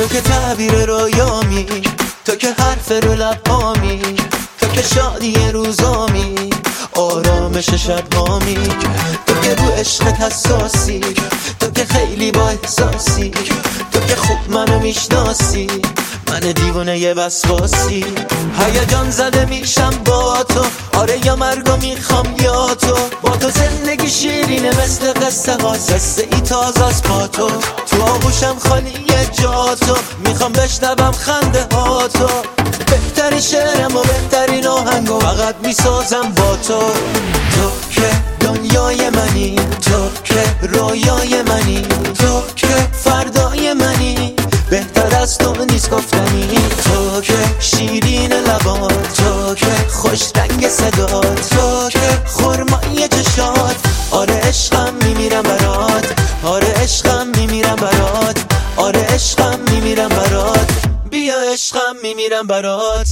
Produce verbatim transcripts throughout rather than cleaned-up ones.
تو که تعبیر رویامی، تو که حرف رو لبامی، تو که شادی روزامی، آرامش شبامی، تو که رو عشقت حساسی، تو که خیلی با احساسی، تو که خوب منو میشناسی، من دیوونه یه وسواسی. هیجان زده میشم با تو، آره یا مرگو میخوام یا تو، با تو زندگی شیرینه مثل قصه ها، قصه ای تازه از با تو، تو آغوشم خالی جا تو، میخوام بشنوم خنده ها تو، بهترین شعرم و بهترین آهنگو فقط میسازم با تو. تو که دنیای منی، تو که رویای منی، تو که فردای منی، بهتر از تو نیست گفتنی. تو که شیرین لبات، تو که خوش رنگ صدات، تو که خرمای چشات، آره عشقم میمیرم برات، آره عشقم میمیرم برات، آره عشقم میمیرم برات، بیا عشقم میمیرم برات.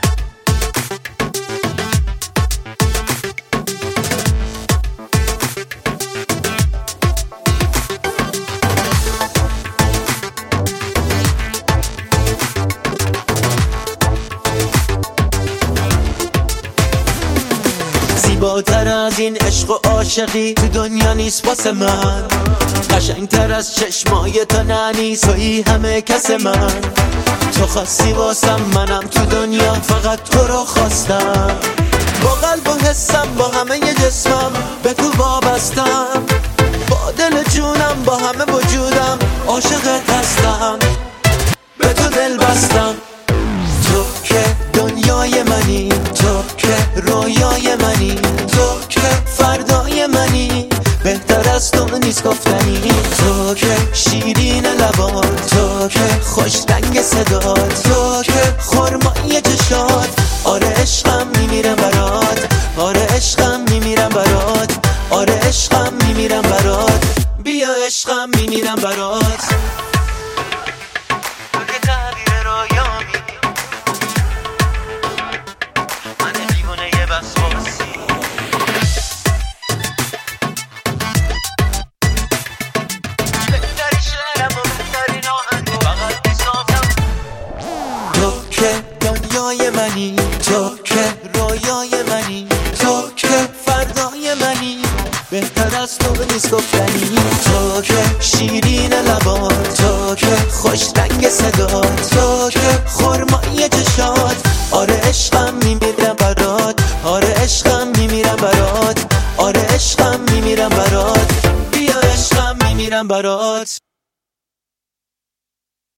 زیباتر از این عشق و عاشقی تو دنیا نیست واسه من، قشنگتر از چشمای تو ننی تویی همه کس من، تو خواستی واسم منم تو دنیا فقط تو رو خواستم، با قلب و حسم با همه ی جسمم به تو وابستم، با دل جونم با همه وجودم عاشقت هستم، به تو دل بستم. تو که دنیای منی، تو که رویای منی، تو که فردای منی، بهتر از تو نیست گفتنی. تو که شیرین لبات، تو که خوش رنگ صدات، تو که خرمای چشات، آره عشقم میمیرم برات، آره عشقم میمیرم برات، آره عشقم میمیرم برات، بیا عشقم میمیرم برات. تو که تعبیر رویامی، من دیوونه یه وسواسی. تو که دنیای منی، تو که رویای منی، تو که فردای منی، بهتر از تو نیست گفتنی. تو که شیرین لبات، تو که خوش رنگ صدات، تو که خرمای چشات، آره عشقم میمیرم برات، آره عشقم میمیرم برات، آره عشقم میمیرم برات، بیا عشقم میمیرم برات.